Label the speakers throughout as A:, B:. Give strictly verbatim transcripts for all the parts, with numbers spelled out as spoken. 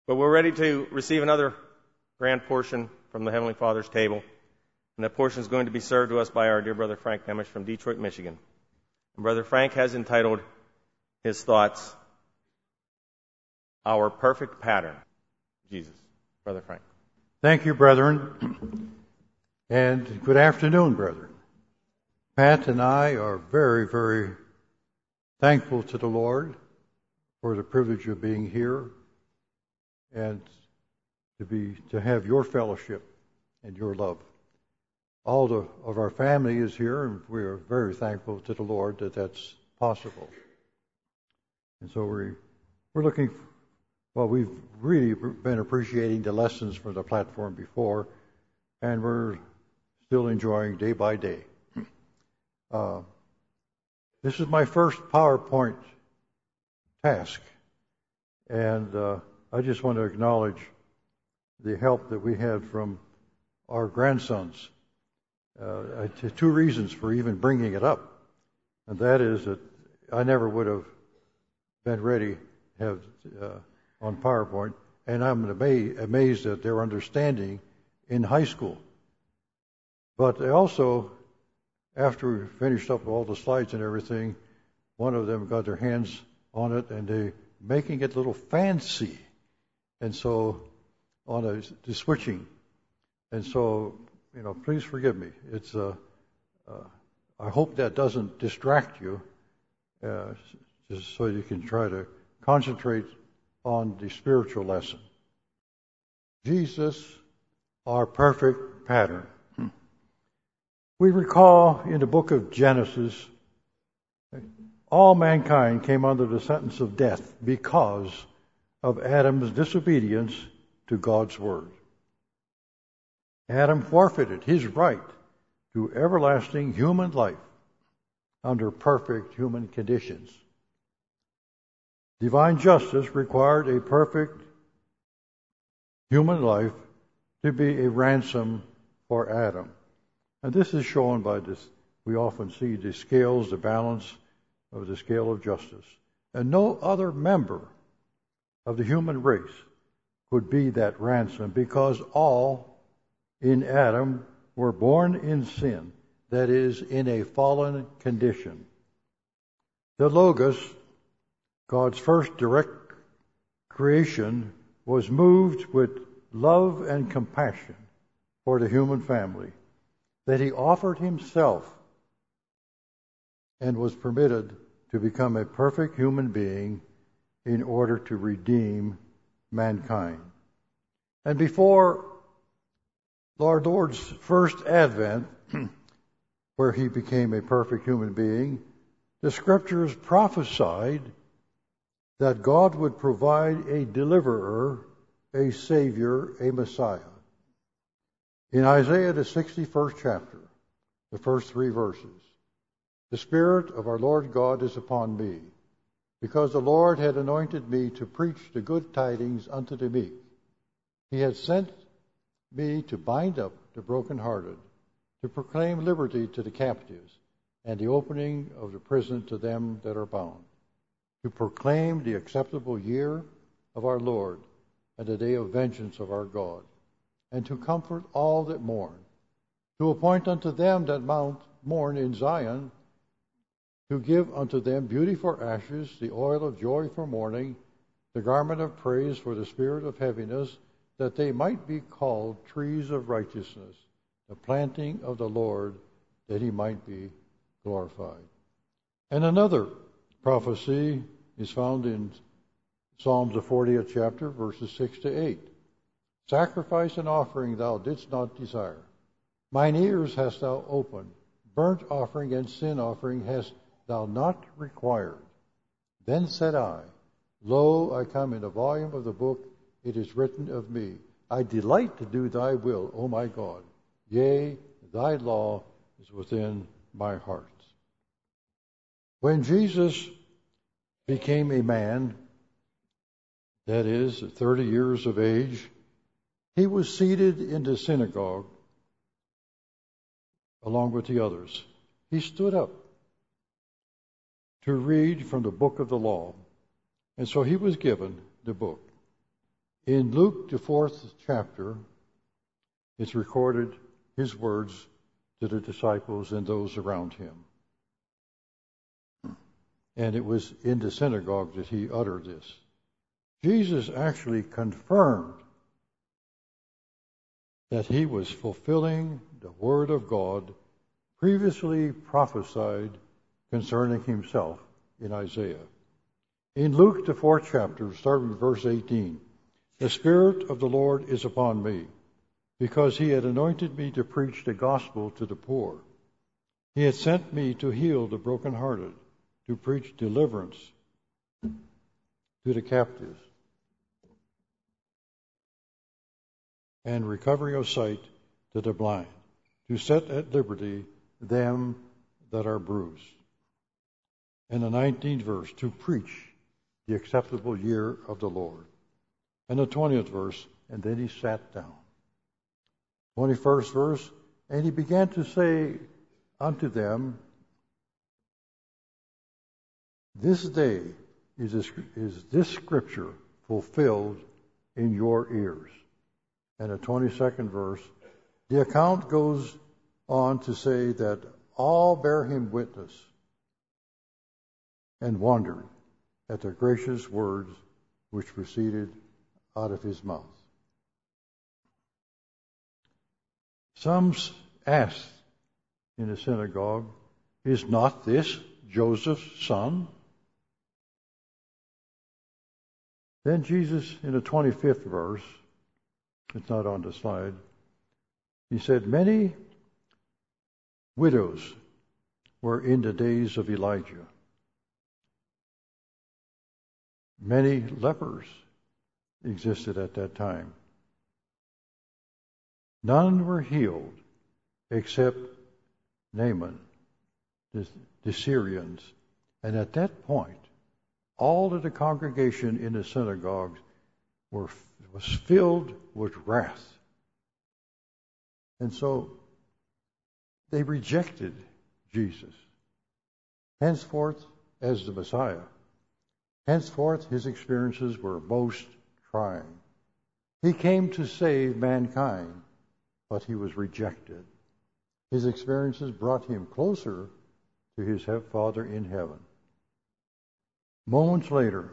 A: But we're ready to receive another grand portion from the Heavenly Father's table. And that portion is going to be served to us by our dear brother Frank Nemish from Detroit, Michigan. And Brother Frank has entitled his thoughts, Our Perfect Pattern, Jesus. Brother Frank.
B: Thank you, brethren. And good afternoon, brethren. Pat and I are very, very thankful to the Lord for the privilege of being here and to be to have your fellowship and your love. All the, of our family is here, and we are very thankful to the Lord that that's possible. And so we're, we're looking, well, we've really been appreciating the lessons from the platform before, and we're still enjoying day by day. Uh, this is my first PowerPoint task, and uh, I just want to acknowledge the help that we had from our grandsons. Uh, two reasons for even bringing it up, and that is that I never would have been ready to have uh, on PowerPoint, and I'm ama- amazed at their understanding in high school. But they also, after we finished up all the slides and everything, one of them got their hands on it, and they making it a little fancy, and so on a the switching, and so. You know, please forgive me. It's. Uh, uh, I hope that doesn't distract you, uh, just so you can try to concentrate on the spiritual lesson. Jesus, our perfect pattern. We recall in the book of Genesis, all mankind came under the sentence of death because of Adam's disobedience to God's word. Adam forfeited his right to everlasting human life under perfect human conditions. Divine justice required a perfect human life to be a ransom for Adam. And this is shown by this. We often see the scales, the balance of the scale of justice. And no other member of the human race could be that ransom, because all in Adam were born in sin, that is, in a fallen condition. The Logos, God's first direct creation, was moved with love and compassion for the human family, that he offered himself and was permitted to become a perfect human being in order to redeem mankind. And before our Lord's first advent, where he became a perfect human being, the scriptures prophesied that God would provide a deliverer, a savior, a Messiah. In Isaiah, the sixty-first chapter, the first three verses, the Spirit of our Lord God is upon me, because the Lord had anointed me to preach the good tidings unto the meek. He had sent me to bind up the brokenhearted, to proclaim liberty to the captives, and the opening of the prison to them that are bound, to proclaim the acceptable year of our Lord, and the day of vengeance of our God, and to comfort all that mourn, to appoint unto them that mount mourn in Zion, to give unto them beauty for ashes, the oil of joy for mourning, the garment of praise for the spirit of heaviness, that they might be called trees of righteousness, the planting of the Lord, that he might be glorified. And another prophecy is found in Psalms, the fortieth chapter, verses six to eight. Sacrifice and offering thou didst not desire. Mine ears hast thou opened. Burnt offering and sin offering hast thou not required. Then said I, Lo, I come in the volume of the book, it is written of me. I delight to do thy will, O my God. Yea, thy law is within my heart. When Jesus became a man, that is, at thirty years of age, he was seated in the synagogue along with the others. He stood up to read from the book of the law. And so he was given the book. In Luke, the fourth chapter, it's recorded his words to the disciples and those around him. And it was in the synagogue that he uttered this. Jesus actually confirmed that he was fulfilling the word of God previously prophesied concerning himself in Isaiah. In Luke, the fourth chapter, starting with verse eighteen, the Spirit of the Lord is upon me, because he had anointed me to preach the gospel to the poor. He had sent me to heal the brokenhearted, to preach deliverance to the captives, and recovery of sight to the blind, to set at liberty them that are bruised. And the nineteenth verse, to preach the acceptable year of the Lord. And the twentieth verse, and then he sat down. twenty-first verse, and he began to say unto them, this day is this, is this scripture fulfilled in your ears. And the twenty-second verse, the account goes on to say that all bear him witness and wondered at the gracious words which proceeded out of his mouth. Some asked in the synagogue, is not this Joseph's son? Then Jesus, in the twenty-fifth verse, it's not on the slide, he said, many widows were in the days of Elijah. Many lepers existed at that time. None were healed except Naaman, the, the Syrians. And at that point, all of the congregation in the synagogues were was filled with wrath. And so they rejected Jesus, henceforth as the Messiah. Henceforth his experiences were most trying. He came to save mankind, but he was rejected. His experiences brought him closer to his Father in heaven. Moments later,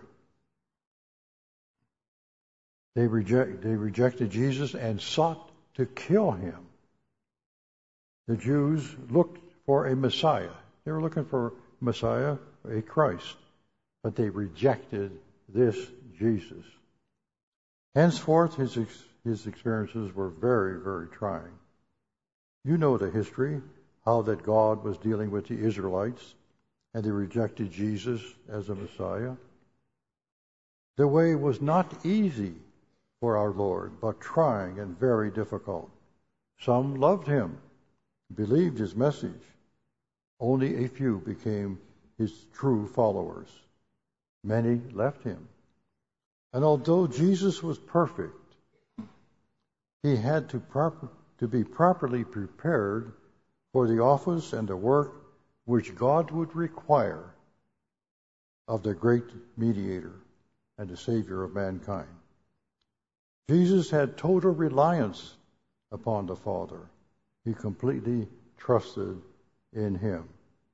B: they, reject, they rejected Jesus and sought to kill him. The Jews looked for a Messiah. They were looking for a Messiah, a Christ, but they rejected this Jesus. Henceforth, his, his experiences were very, very trying. You know the history, how that God was dealing with the Israelites, and they rejected Jesus as a Messiah. The way was not easy for our Lord, but trying and very difficult. Some loved him, believed his message. Only a few became his true followers. Many left him. And although Jesus was perfect, he had to, prop- to be properly prepared for the office and the work which God would require of the great mediator and the Savior of mankind. Jesus had total reliance upon the Father. He completely trusted in him.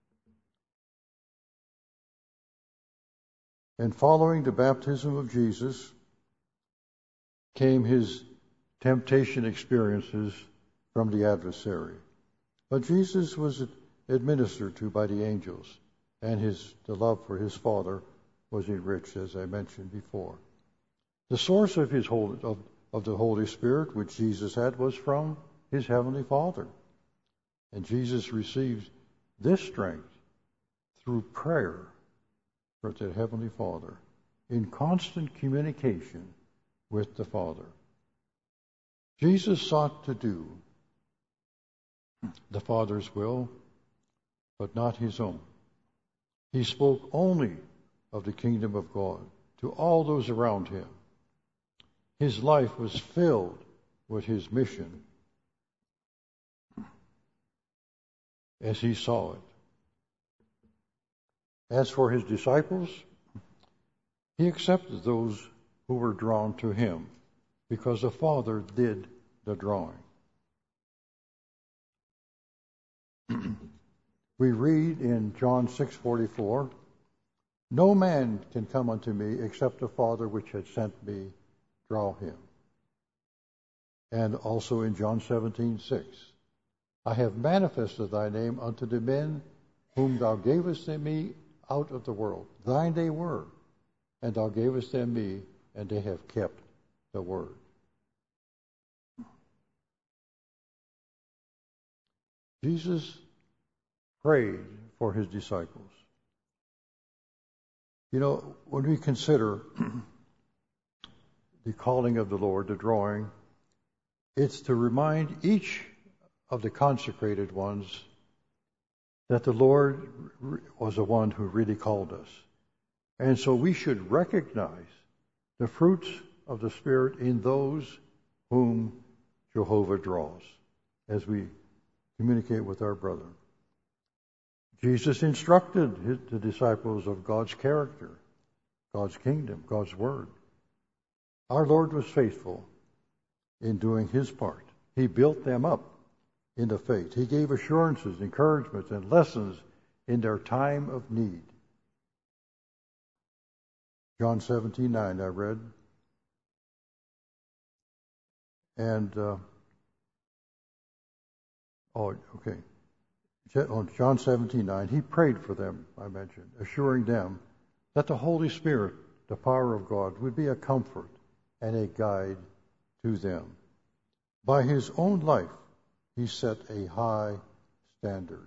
B: And following the baptism of Jesus came his temptation experiences from the adversary. But Jesus was administered to by the angels, and his the love for his Father was enriched, as I mentioned before. The source of his Holy, of, of the Holy Spirit, which Jesus had, was from his Heavenly Father. And Jesus received this strength through prayer for the Heavenly Father, in constant communication with the Father. Jesus sought to do the Father's will, but not his own. He spoke only of the kingdom of God to all those around him. His life was filled with his mission as he saw it. As for his disciples, he accepted those who were drawn to him because the Father did the drawing. We read in John six forty-four, "No man can come unto me except the Father which had sent me draw him." And also in John seventeen six, "I have manifested thy name unto the men whom thou gavest them me out of the world. Thine they were, and thou gavest them me, and they have kept the word." Jesus prayed for his disciples. You know, when we consider the calling of the Lord, the drawing, it's to remind each of the consecrated ones that the Lord was the one who really called us. And so we should recognize the fruits of the Spirit in those whom Jehovah draws as we communicate with our brother. Jesus instructed his, the disciples of God's character, God's kingdom, God's word. Our Lord was faithful in doing his part. He built them up in the faith. He gave assurances, encouragements, and lessons in their time of need. John seventeen nine, I read. And, uh, oh, okay. John seventeen nine, he prayed for them, I mentioned, assuring them that the Holy Spirit, the power of God, would be a comfort and a guide to them. By his own life, he set a high standard.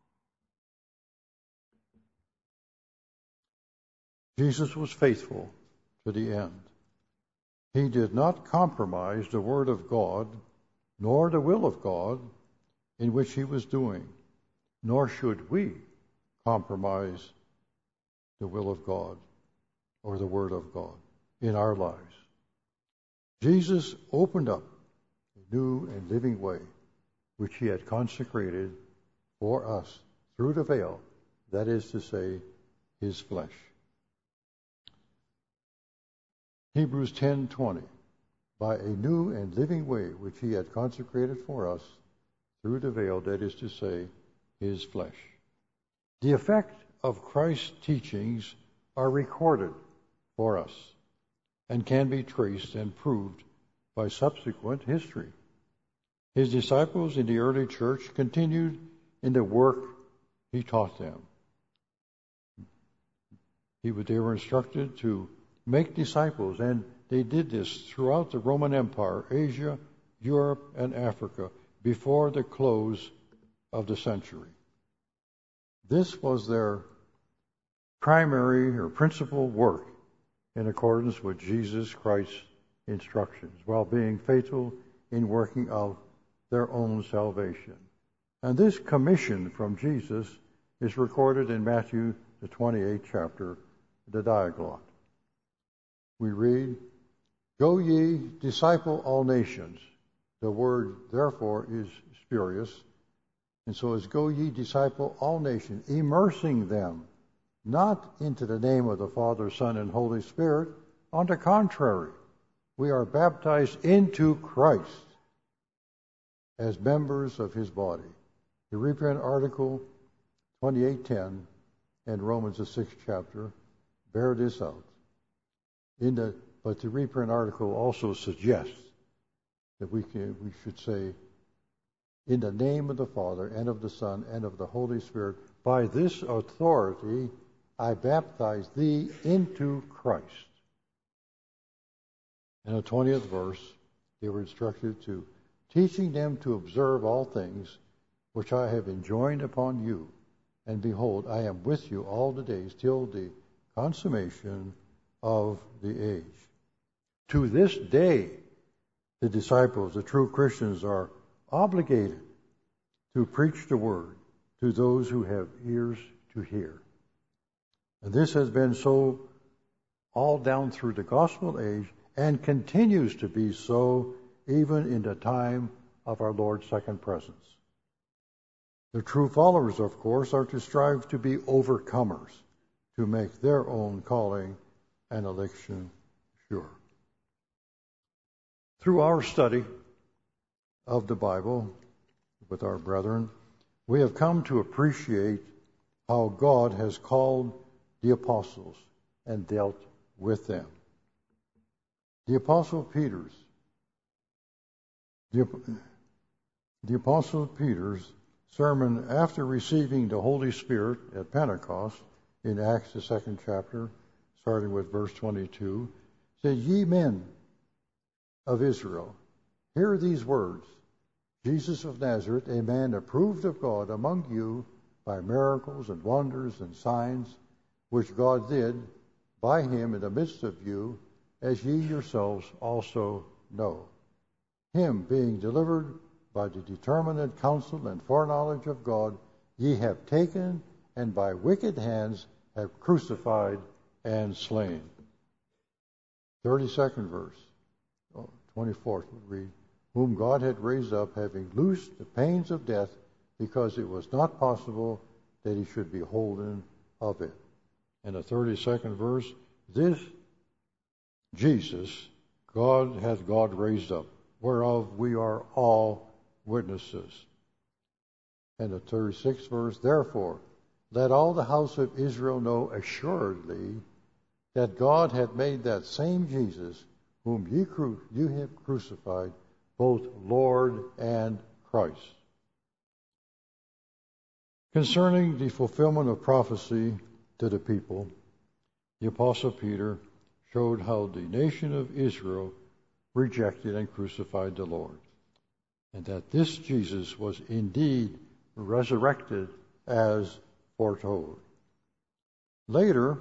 B: Jesus was faithful to the end. He did not compromise the Word of God, nor the will of God in which he was doing, nor should we compromise the will of God or the Word of God in our lives. Jesus opened up a new and living way which he had consecrated for us through the veil, that is to say, his flesh. Hebrews ten twenty, by a new and living way which he had consecrated for us through the veil, that is to say, his flesh. The effect of Christ's teachings are recorded for us and can be traced and proved by subsequent history. His disciples in the early church continued in the work he taught them. He, they were instructed to make disciples, and they did this throughout the Roman Empire, Asia, Europe, and Africa before the close of the century. This was their primary or principal work in accordance with Jesus Christ's instructions, while being faithful in working out their own salvation. And this commission from Jesus is recorded in Matthew, the twenty-eighth chapter, the Dialogue. We read, "Go ye, disciple all nations." The word, therefore, is spurious. And so it's go ye, disciple all nations, immersing them not into the name of the Father, Son, and Holy Spirit. On the contrary, we are baptized into Christ as members of his body. The reprint article twenty-eight ten and Romans, the sixth chapter, bear this out. In the, but the reprint article also suggests that we can, we should say, in the name of the Father, and of the Son, and of the Holy Spirit, by this authority I baptize thee into Christ. In the twentieth verse, they were instructed to, teaching them to observe all things which I have enjoined upon you. And behold, I am with you all the days till the consummation of the age. To this day, the disciples, the true Christians, are obligated to preach the word to those who have ears to hear. And this has been so all down through the gospel age and continues to be so even in the time of our Lord's second presence. The true followers, of course, are to strive to be overcomers, to make their own calling and election sure. Through our study of the Bible with our brethren, we have come to appreciate how God has called the apostles and dealt with them. The Apostle Peter's, the, the Apostle Peter's sermon after receiving the Holy Spirit at Pentecost in Acts, the second chapter, starting with verse twenty-two, said, "Ye men of Israel, hear these words. Jesus of Nazareth, a man approved of God among you by miracles and wonders and signs, which God did by him in the midst of you, as ye yourselves also know. Him being delivered by the determinate counsel and foreknowledge of God, ye have taken, and by wicked hands have crucified and slain." thirty-second verse, oh, twenty-fourth would read, "Whom God had raised up, having loosed the pains of death, because it was not possible that he should be holden of it." And the thirty-second verse, "This Jesus God hath God raised up, whereof we are all witnesses." And the thirty-sixth verse, "Therefore let all the house of Israel know assuredly that God hath made that same Jesus, whom ye, cru- you have crucified, both Lord and Christ." Concerning the fulfillment of prophecy to the people, the Apostle Peter showed how the nation of Israel rejected and crucified the Lord, and that this Jesus was indeed resurrected as foretold. Later,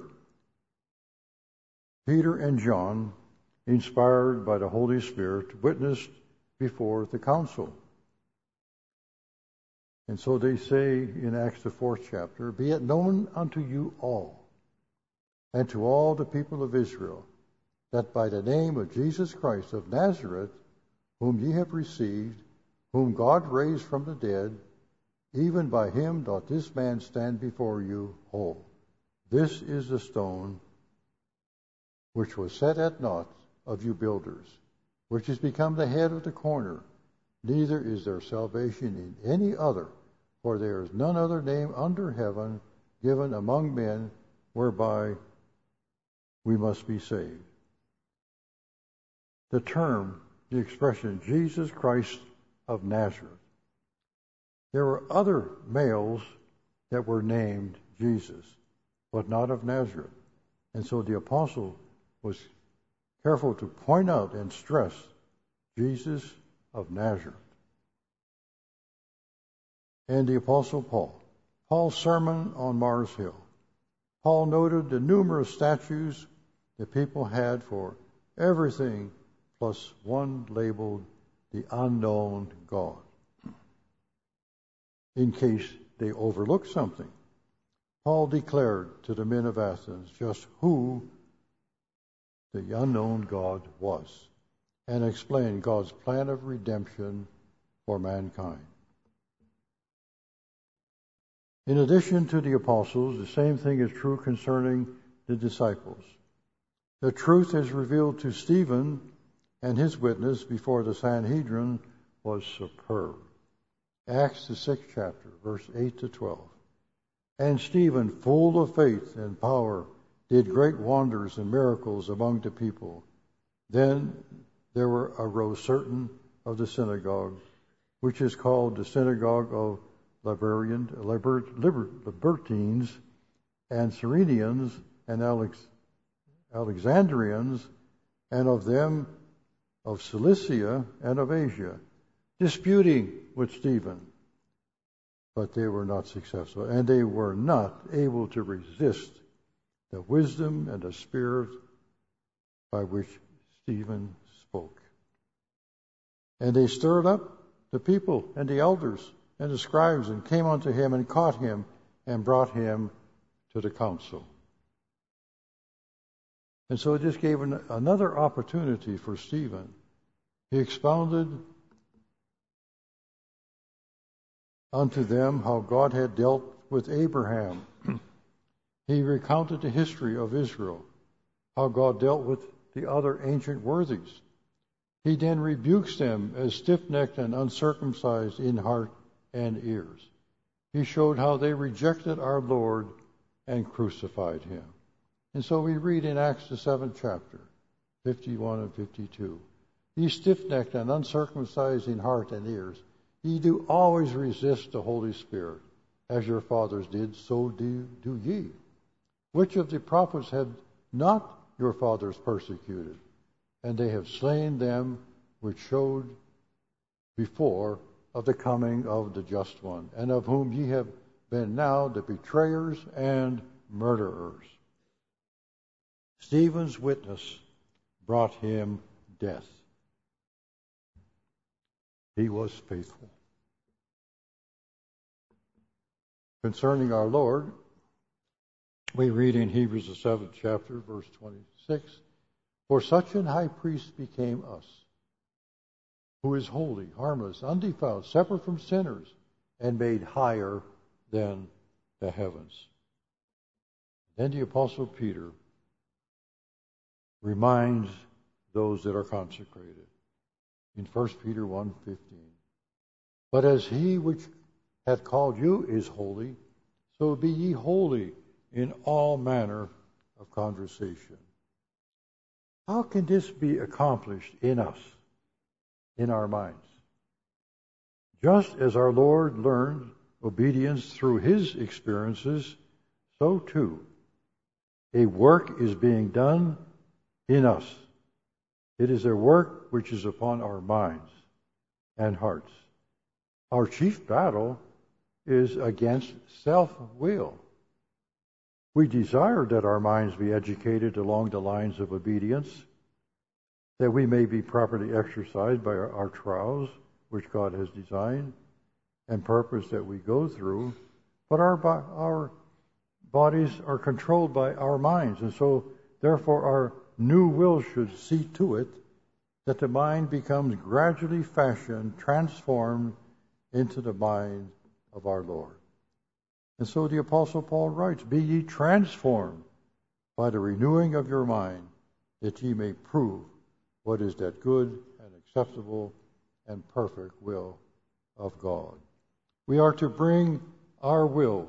B: Peter and John, inspired by the Holy Spirit, witnessed before the council. And so they say in Acts the fourth chapter, "Be it known unto you all, and to all the people of Israel, that by the name of Jesus Christ of Nazareth, whom ye have received, whom God raised from the dead, even by him doth this man stand before you whole. This is the stone which was set at naught of you builders, which is become the head of the corner. Neither is there salvation in any other, for there is none other name under heaven given among men whereby we must be saved." The term, the expression, Jesus Christ of Nazareth. There were other males that were named Jesus, but not of Nazareth. And so the apostle was careful to point out and stress Jesus of Nazareth. And the Apostle Paul. Paul's sermon on Mars Hill. Paul noted the numerous statues the people had for everything, plus one labeled the unknown God, in case they overlooked something. Paul declared to the men of Athens just who the unknown God was, and explained God's plan of redemption for mankind. In addition to the apostles, the same thing is true concerning the disciples. The truth is revealed to Stephen, and his witness before the Sanhedrin was superb. Acts, the sixth chapter, verse eight to twelve. "And Stephen, full of faith and power, did great wonders and miracles among the people. Then there were arose certain of the synagogue, which is called the synagogue of Liberian, Liber, Liber, Libertines, and Cyrenians, and Alex, Alexandrians, and of them of Cilicia and of Asia, disputing with Stephen. But they were not successful, and they were not able to resist the wisdom and the spirit by which Stephen spoke. And they stirred up the people and the elders and the scribes, and came unto him and caught him and brought him to the council." And so it just gave an, another opportunity for Stephen. He expounded unto them how God had dealt with Abraham. He recounted the history of Israel, how God dealt with the other ancient worthies, He then rebukes them as stiff-necked and uncircumcised in heart and ears. He showed how they rejected our Lord and crucified him. And so we read in Acts the seventh chapter, fifty-one and fifty-two. Ye stiff-necked and uncircumcised in heart and ears, ye do always resist the Holy Spirit, as your fathers did, so do, do ye. Which of the prophets had not your fathers persecuted? And they have slain them which showed before of the coming of the just one, and of whom ye have been now the betrayers and murderers. Stephen's witness brought him death. He was faithful. Concerning our Lord, we read in Hebrews the seventh chapter, verse twenty-six, for such an high priest became us, who is holy, harmless, undefiled, separate from sinners, and made higher than the heavens. Then the Apostle Peter reminds those that are consecrated in First Peter one fifteen. But as he which hath called you is holy, so be ye holy in all manner of conversation. How can this be accomplished in us, in our minds? Just as our Lord learned obedience through his experiences, so too a work is being done in us. It is a work which is upon our minds and hearts. Our chief battle is against self-will. We desire that our minds be educated along the lines of obedience, that we may be properly exercised by our, our trials, which God has designed and purpose that we go through. But our, our bodies are controlled by our minds, and so therefore our new will should see to it that the mind becomes gradually fashioned, transformed into the mind of our Lord. And so the Apostle Paul writes, be ye transformed by the renewing of your mind, that ye may prove what is that good and acceptable and perfect will of God. We are to bring our wills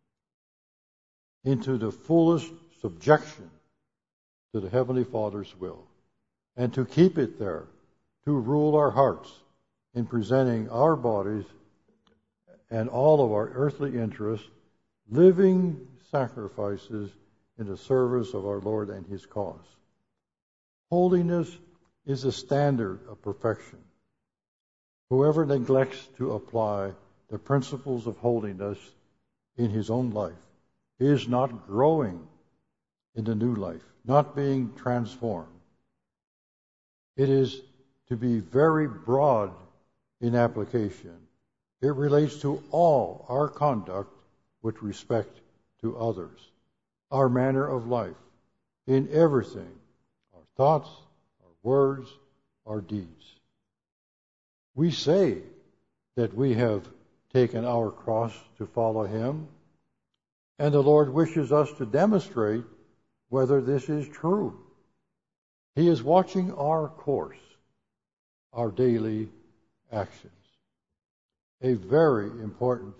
B: into the fullest subjection to the Heavenly Father's will, and to keep it there, to rule our hearts in presenting our bodies and all of our earthly interests, living sacrifices in the service of our Lord and his cause. Holiness is the standard of perfection. Whoever neglects to apply the principles of holiness in his own life is not growing in the new life, not being transformed. It is to be very broad in application. It relates to all our conduct with respect to others, our manner of life, in everything, our thoughts, our words, our deeds. We say that we have taken our cross to follow him, and the Lord wishes us to demonstrate whether this is true. He is watching our course, our daily actions. A very important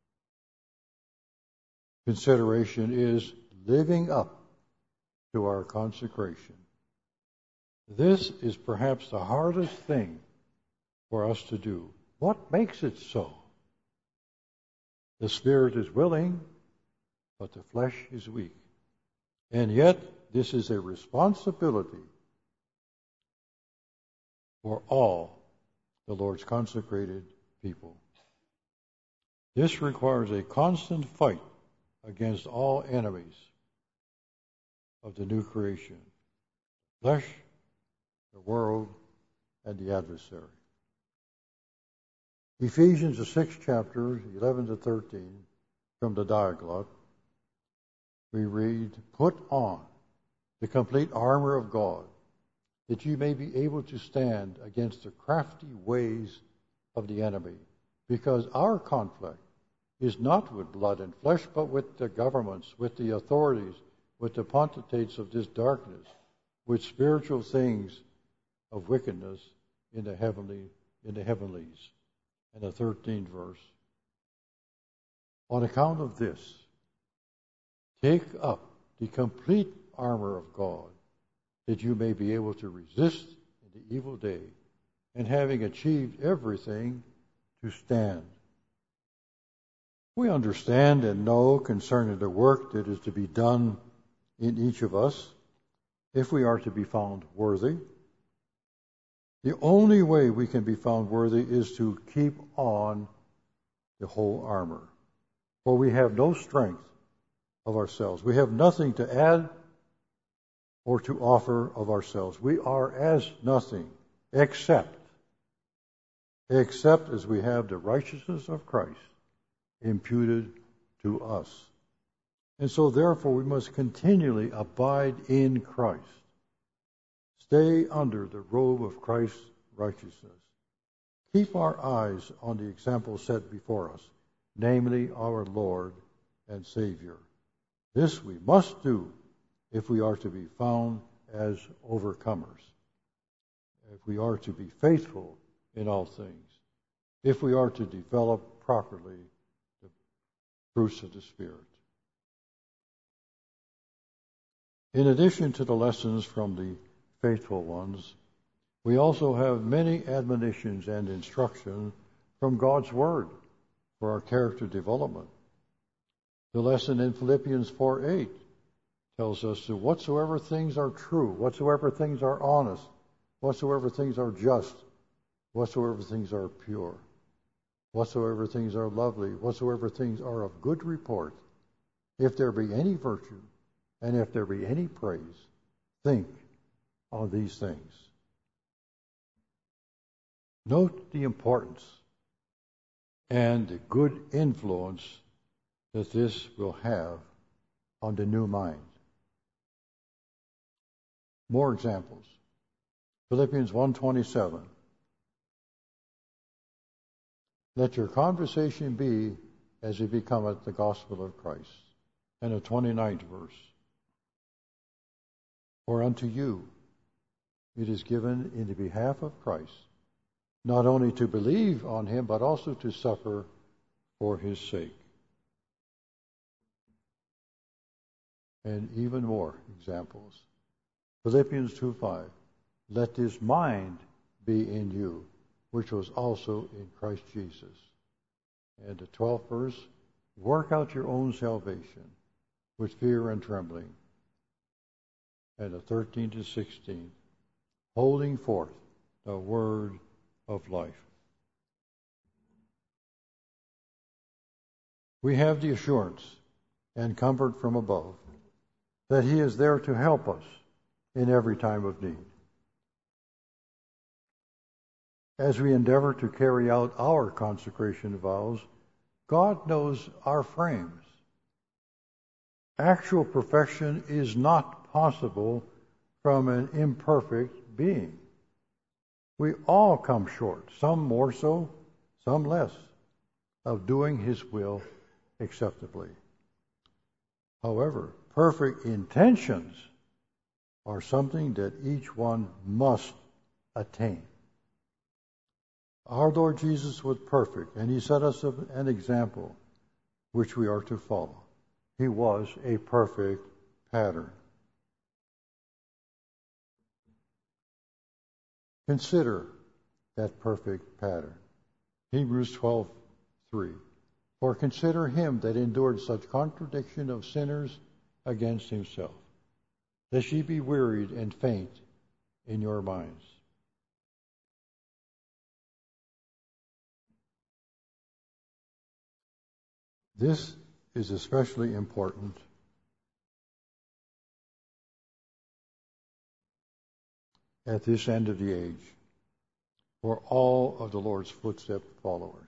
B: consideration is living up to our consecration. This is perhaps the hardest thing for us to do. What makes it so? The spirit is willing, but the flesh is weak. And yet, this is a responsibility for all the Lord's consecrated people. This requires a constant fight against all enemies of the new creation, flesh, the world, and the adversary. Ephesians, the sixth chapter, eleven to thirteen, from the Diaglott, we read, put on the complete armor of God, that you may be able to stand against the crafty ways of the enemy, because our conflict is not with blood and flesh, but with the governments, with the authorities, with the potentates of this darkness, with spiritual things of wickedness in the heavenly in the heavenlies. And the thirteenth verse. On account of this, take up the complete armor of God, that you may be able to resist in the evil day, and having achieved everything, to stand. We understand and know concerning the work that is to be done in each of us, if we are to be found worthy. The only way we can be found worthy is to keep on the whole armor. For we have no strength of ourselves. We have nothing to add or to offer of ourselves. We are as nothing except, except as we have the righteousness of Christ imputed to us. And so therefore we must continually abide in Christ. Stay under the robe of Christ's righteousness. Keep our eyes on the example set before us, namely our Lord and Savior. This we must do if we are to be found as overcomers, if we are to be faithful in all things, if we are to develop properly the fruits of the Spirit. In addition to the lessons from the faithful ones, we also have many admonitions and instruction from God's Word for our character development. The lesson in Philippians four eight tells us that whatsoever things are true, whatsoever things are honest, whatsoever things are just, whatsoever things are pure, whatsoever things are lovely, whatsoever things are of good report, if there be any virtue, and if there be any praise, think on these things. Note the importance and the good influence that this will have on the new mind. More examples. Philippians one twenty-seven. Let your conversation be as it becometh the gospel of Christ. And the twenty-ninth verse. For unto you it is given in the behalf of Christ, not only to believe on him, but also to suffer for his sake. And even more examples. Philippians two five. Let this mind be in you, which was also in Christ Jesus. And the twelfth verse. Work out your own salvation with fear and trembling. And the thirteenth to sixteenth. Holding forth the word of life. We have the assurance and comfort from above that he is there to help us in every time of need. As we endeavor to carry out our consecration vows, God knows our frames. Actual perfection is not possible from an imperfect being. We all come short, some more so, some less, of doing his will acceptably. However, perfect intentions are something that each one must attain. Our Lord Jesus was perfect, and he set us an example which we are to follow. He was a perfect pattern. Consider that perfect pattern. Hebrews twelve three. For consider him that endured such contradiction of sinners against himself, lest ye be wearied and faint in your minds. This is especially important at this end of the age for all of the Lord's footstep followers.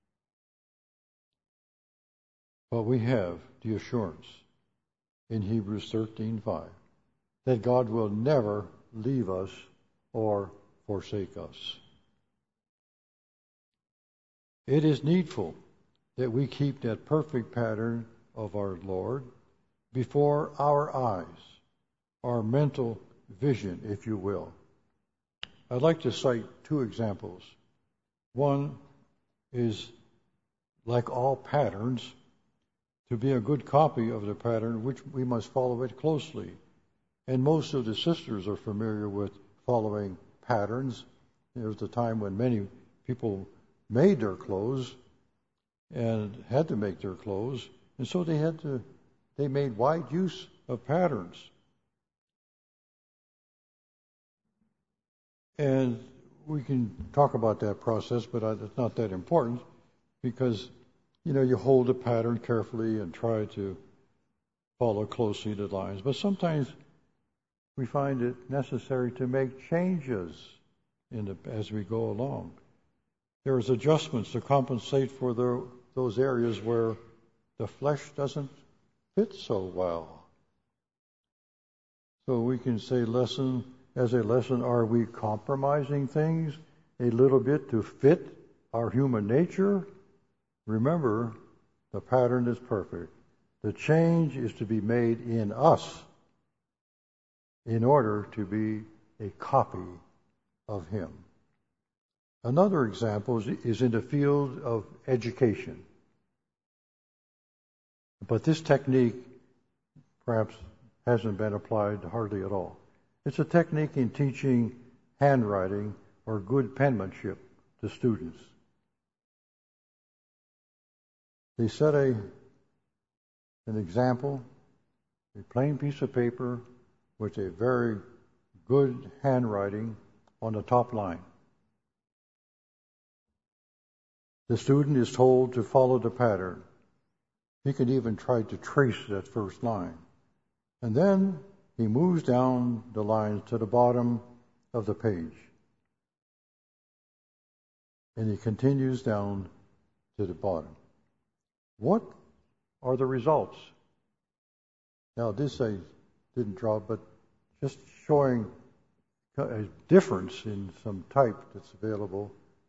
B: But we have the assurance in Hebrews thirteen five that God will never leave us or forsake us. It is needful that we keep that perfect pattern of our Lord before our eyes, our mental vision, if you will. I'd like to cite two examples. One is, like all patterns, to be a good copy of the pattern, which we must follow it closely. And most of the sisters are familiar with following patterns. There was a time when many people made their clothes and had to make their clothes, and so they had to, they made wide use of patterns. And we can talk about that process, but it's not that important because, you know, you hold the pattern carefully and try to follow closely the lines. But sometimes we find it necessary to make changes in the, as we go along. There's adjustments to compensate for the, those areas where the flesh doesn't fit so well. So we can say lesson as a lesson, are we compromising things a little bit to fit our human nature? Remember, the pattern is perfect. The change is to be made in us in order to be a copy of Him. Another example is in the field of education. But this technique perhaps hasn't been applied hardly at all. It's a technique in teaching handwriting or good penmanship to students. They set a, an example, a plain piece of paper with a very good handwriting on the top line. The student is told to follow the pattern. He can even try to trace that first line. And then he moves down the lines to the bottom of the page. And he continues down to the bottom. What are the results? Now, this I didn't draw, but just showing a difference in some type that's available.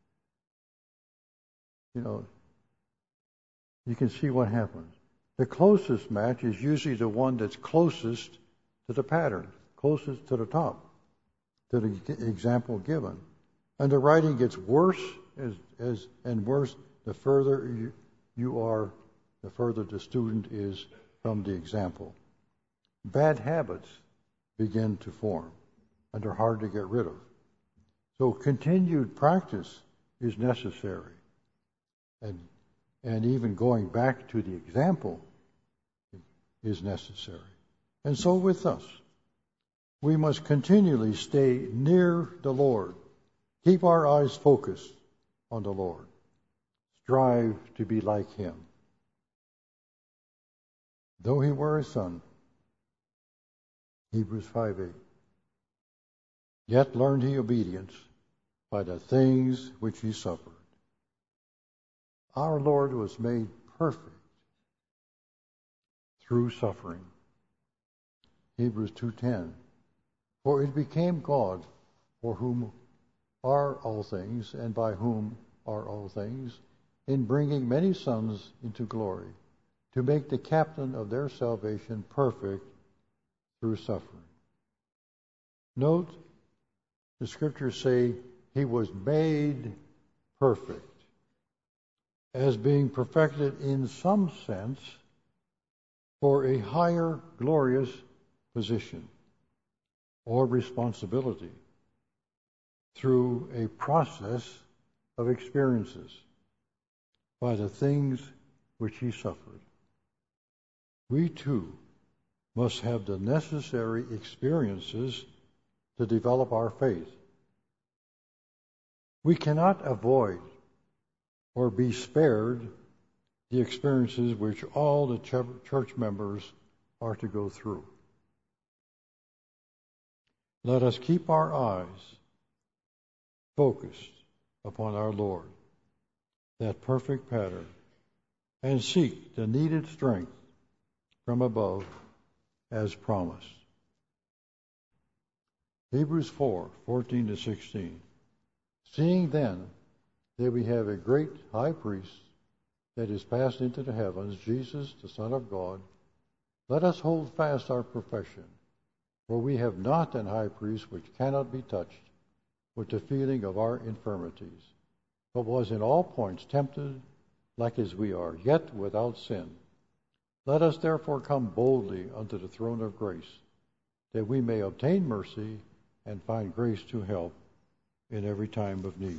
B: You know, you can see what happens. The closest match is usually the one that's closest to the pattern, closest to the top, to the example given. And the writing gets worse as, as and worse the further you, you are, the further the student is from the example. Bad habits begin to form, and they're hard to get rid of. So continued practice is necessary. And, and even going back to the example is necessary. And so with us, we must continually stay near the Lord. Keep our eyes focused on the Lord. Strive to be like Him. Though He were a son, Hebrews five eight, yet learned He obedience by the things which He suffered. Our Lord was made perfect through suffering. Hebrews two ten, for it became God, for whom are all things, and by whom are all things, in bringing many sons into glory, to make the captain of their salvation perfect through suffering. Note, the scriptures say He was made perfect, as being perfected in some sense for a higher glorious position or responsibility through a process of experiences by the things which He suffered. We too must have the necessary experiences to develop our faith. We cannot avoid or be spared the experiences which all the church members are to go through. Let us keep our eyes focused upon our Lord, that perfect pattern, and seek the needed strength from above as promised. Hebrews four fourteen to sixteen. Seeing then that we have a great high priest that is passed into the heavens, Jesus, the Son of God, let us hold fast our profession. For we have not an high priest which cannot be touched with the feeling of our infirmities, but was in all points tempted like as we are, yet without sin. Let us therefore come boldly unto the throne of grace, that we may obtain mercy and find grace to help in every time of need.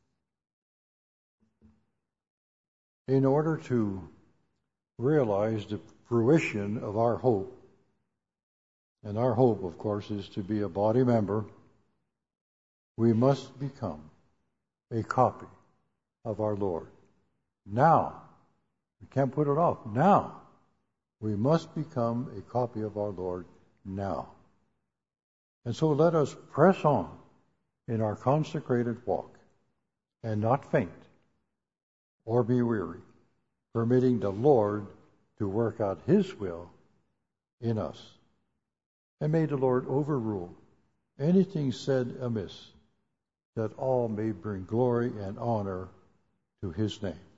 B: In order to realize the fruition of our hope, and our hope, of course, is to be a body member, we must become a copy of our Lord. Now, we can't put it off. Now, we must become a copy of our Lord now. And so let us press on in our consecrated walk and not faint or be weary, permitting the Lord to work out His will in us. And may the Lord overrule anything said amiss, that all may bring glory and honor to His name.